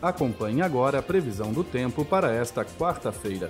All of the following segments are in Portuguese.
Acompanhe agora a previsão do tempo para esta quarta-feira.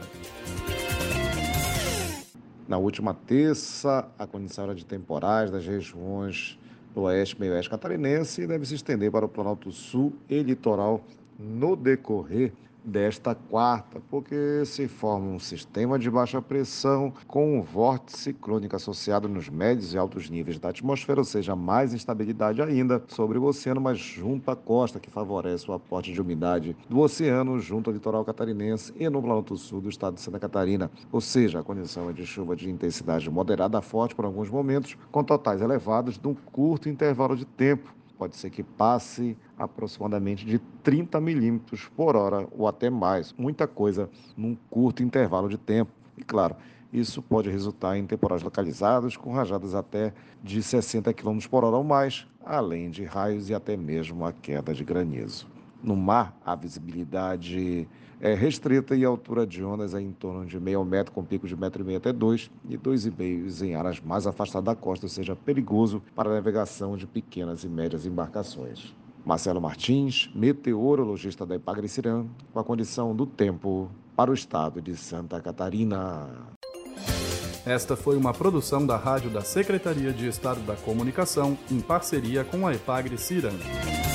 Na última terça, a condição era de temporais das regiões do oeste e meio-oeste catarinense deve se estender para o Planalto Sul e litoral no decorrer desta quarta, porque se forma um sistema de baixa pressão com um vórtice ciclônico associado nos médios e altos níveis da atmosfera, ou seja, mais instabilidade ainda sobre o oceano, mas junto à costa, que favorece o aporte de umidade do oceano junto ao litoral catarinense e no Planalto Sul do estado de Santa Catarina, ou seja, a condição é de chuva de intensidade moderada a forte por alguns momentos, com totais elevados num curto intervalo de tempo. Pode ser que passe aproximadamente de 30 milímetros por hora ou até mais. Muita coisa num curto intervalo de tempo. E claro, isso pode resultar em temporais localizados com rajadas até de 60 quilômetros por hora ou mais, além de raios e até mesmo a queda de granizo. No mar, a visibilidade é restrita e a altura de ondas é em torno de meio metro, com pico de 1,5 m até 2 e 2,5 m em áreas mais afastadas da costa, ou seja, perigoso para a navegação de pequenas e médias embarcações. Marcelo Martins, meteorologista da Epagre-Cirã, com a condição do tempo para o estado de Santa Catarina. Esta foi uma produção da Rádio da Secretaria de Estado da Comunicação, em parceria com a Epagre-Cirã.